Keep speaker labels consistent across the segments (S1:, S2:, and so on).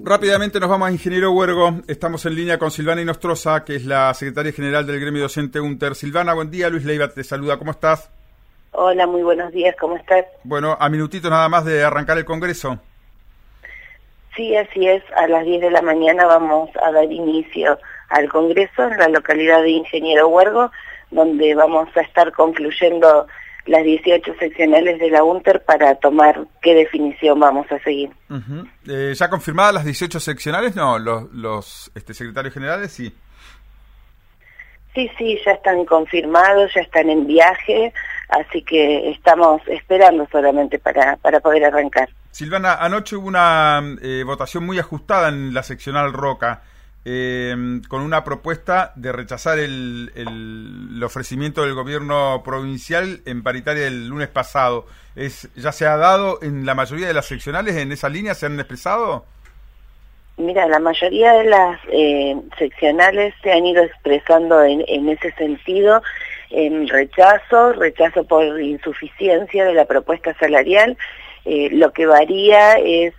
S1: Rápidamente nos vamos a Ingeniero Huergo. Estamos en línea con Silvana Inostroza, que es la secretaria general del gremio docente UNTER. Silvana, buen día. Luis Leiva te saluda. ¿Cómo estás?
S2: Hola, muy buenos días. ¿Cómo estás?
S1: Bueno, a minutitos nada más de arrancar el Congreso.
S2: Sí, así es. A las 10 de la mañana vamos a dar inicio al Congreso en la localidad de Ingeniero Huergo, donde vamos a estar concluyendo las 18 seccionales de la UNTER para tomar qué definición vamos a seguir.
S1: ¿Ya confirmadas las 18 seccionales? No, los secretarios generales, sí.
S2: Sí, ya están confirmados, ya están en viaje, así que estamos esperando solamente para poder arrancar.
S1: Silvana, anoche hubo una votación muy ajustada en la seccional Roca, con una propuesta de rechazar el ofrecimiento del gobierno provincial en paritaria el lunes pasado. ¿Ya se ha dado en la mayoría de las seccionales en esa línea? ¿Se han expresado?
S2: Mira, la mayoría de las seccionales se han ido expresando en ese sentido, en rechazo por insuficiencia de la propuesta salarial. Lo que varía es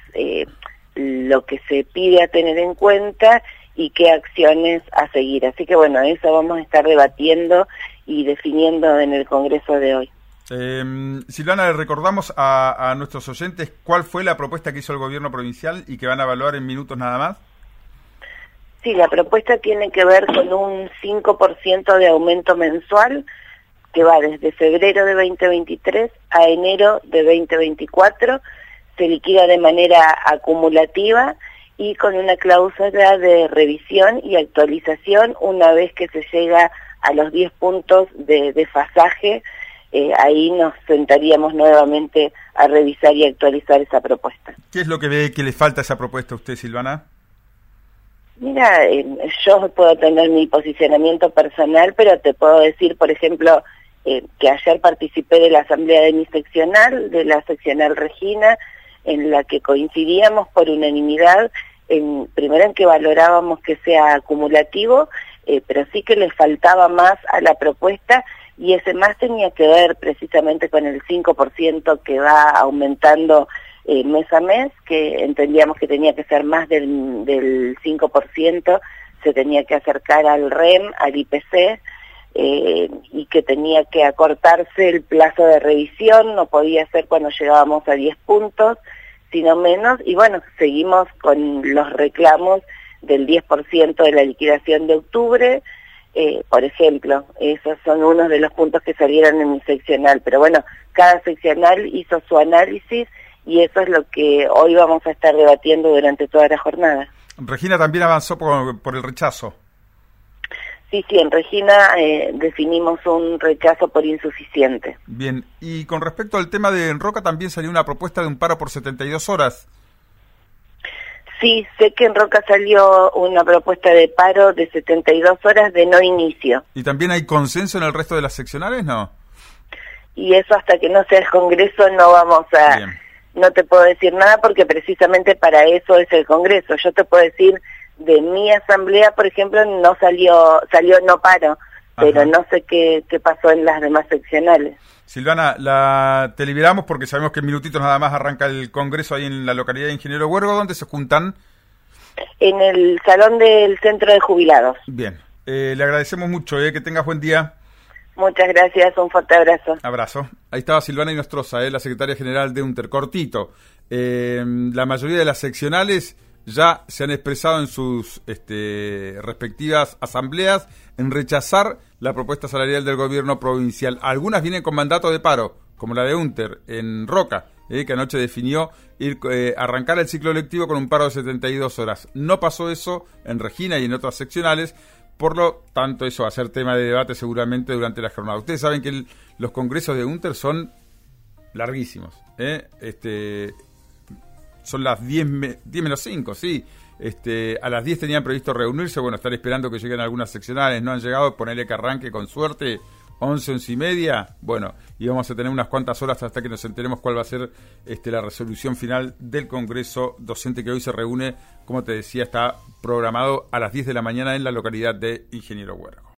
S2: lo que se pide a tener en cuenta y qué acciones a seguir. Así que bueno, eso vamos a estar debatiendo y definiendo en el Congreso de hoy.
S1: Silvana, le recordamos a nuestros oyentes cuál fue la propuesta que hizo el gobierno provincial y que van a evaluar en minutos nada más.
S2: Sí, la propuesta tiene que ver con un 5% de aumento mensual que va desde febrero de 2023 a enero de 2024, se liquida de manera acumulativa y con una cláusula de revisión y actualización una vez que se llega a los 10 puntos de desfasaje. Ahí nos sentaríamos nuevamente a revisar y actualizar esa propuesta.
S1: ¿Qué es lo que ve que le falta a esa propuesta a usted, Silvana?
S2: Mira, yo puedo tener mi posicionamiento personal, pero te puedo decir, por ejemplo, que ayer participé de la asamblea de mi seccional, de la seccional Regina, en la que coincidíamos por unanimidad, primero en que valorábamos que sea acumulativo, pero sí que le faltaba más a la propuesta, y ese más tenía que ver precisamente con el 5% que va aumentando mes a mes, que entendíamos que tenía que ser más del 5%, se tenía que acercar al REM, al IPC, y que tenía que acortarse el plazo de revisión, no podía ser cuando llegábamos a 10 puntos, sino menos, y bueno, seguimos con los reclamos del 10% de la liquidación de octubre, por ejemplo, esos son unos de los puntos que salieron en mi seccional, pero bueno, cada seccional hizo su análisis y eso es lo que hoy vamos a estar debatiendo durante toda la jornada.
S1: Regina también avanzó por el rechazo.
S2: Sí, en Regina definimos un rechazo por insuficiente.
S1: Bien, y con respecto al tema de En Roca también salió una propuesta de un paro por 72 horas.
S2: Sí, sé que en Roca salió una propuesta de paro de 72 horas de no inicio.
S1: ¿Y también hay consenso en el resto de las seccionales, no?
S2: Y eso hasta que no sea el Congreso no vamos a... Bien. No te puedo decir nada porque precisamente para eso es el Congreso. Yo te puedo decir, de mi asamblea, por ejemplo, no salió no paro, pero no sé qué pasó en las demás seccionales.
S1: Silvana, te liberamos porque sabemos que en minutitos nada más arranca el Congreso ahí en la localidad de Ingeniero Huergo. ¿Dónde se juntan?
S2: En el salón del Centro de Jubilados.
S1: Bien, le agradecemos mucho, que tengas buen día.
S2: Muchas gracias, un fuerte abrazo.
S1: Abrazo. Ahí estaba Silvana Inostroza, la secretaria general de UNTER. Cortito, la mayoría de las seccionales ya se han expresado en sus respectivas asambleas en rechazar la propuesta salarial del gobierno provincial. Algunas vienen con mandato de paro, como la de UNTER en Roca, que anoche definió arrancar el ciclo lectivo con un paro de 72 horas. No pasó eso en Regina y en otras seccionales, por lo tanto eso va a ser tema de debate seguramente durante la jornada. Ustedes saben que los congresos de UNTER son larguísimos, son las 10 menos 5, sí. A las 10 tenían previsto reunirse, bueno, están esperando que lleguen algunas seccionales, no han llegado, ponerle que arranque con suerte, 11 y media, bueno, y vamos a tener unas cuantas horas hasta que nos enteremos cuál va a ser la resolución final del Congreso Docente que hoy se reúne, como te decía, está programado a las 10 de la mañana en la localidad de Ingeniero Huergo.